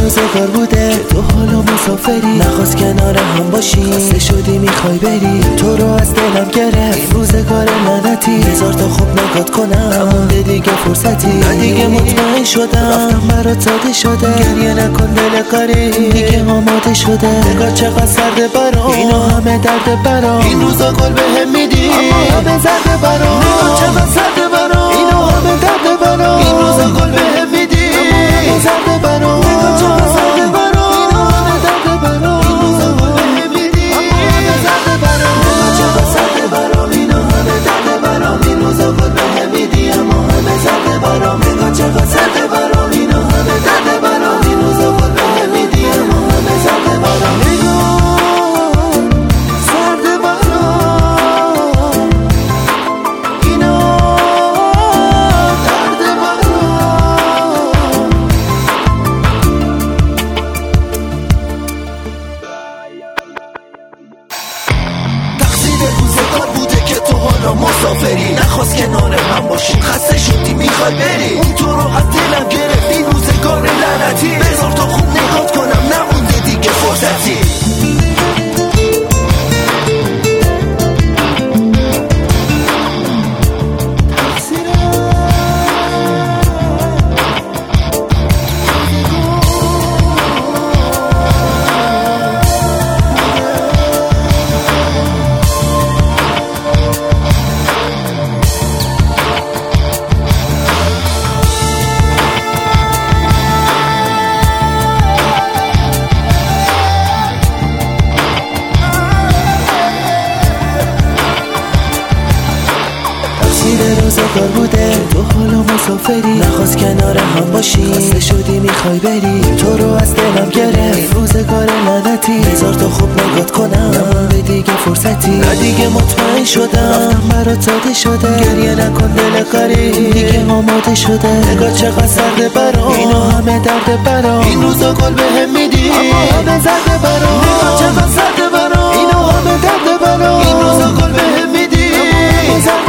روزگار بوده که تو حالا مسافری، نخواست کنار هم باشی، خسته شدی میخوای بری، تو رو از دلم گرفت این روزگار لعنتی. هزار تا خوب نگات کنم نمونده دیگه فرصتی، من دیگه مطمئن شدم رفتم برات ساده شده. گریه نکن دل کاری دیگه آماده شده، نگاه چقدر سرده برام، اینا همه درد برام، این روزا گل بهم میدی اما همه زرده برام. نگاه چقدر سرده برام، اینا همه درد برام، این روزا گل بهم میدی اما همه زرده برام. نگاه چقدر سرده برام، اینا همه درد برام، این روزا گل بهم میدی اما همه زرده برام. نگاه چقدر سرده برام، اینا همه درد برام، این روزا گل بهم میدی اما همه زرده برام. نگاه چقدر سرده برام، اینا همه درد برام، این روزا گل بهم میدی اما همه زرده برام. مسافری نخواست کنار هم باشی، خسته شدی میخوای بری، اون تو رو از دلم گرفت این روزگار لعنتی. بذار تا خوب نگات کنم نمونده دیگه فرصتی. روزگار بوده تو حالا مسافری، نخواست کنار هم باشی، خسته شدی میخوای بری، تو رو از دلم گرفت روزگار لعنتی. هزار تا خوب نگات کنم نمونده دیگه فرصتی، من دیگه مطمئن شدم رفتم برات ساده شده. گریه نکن دل کاری دیگه آماده شده، نگاه چقدر سرده برام، اینا همه درد برام، این روزا گل بهم میدی اما همه زرده برام. نگاه چقدر سرده برام، اینا همه درد برام، این روزا گل بهم میدی اما همه زرده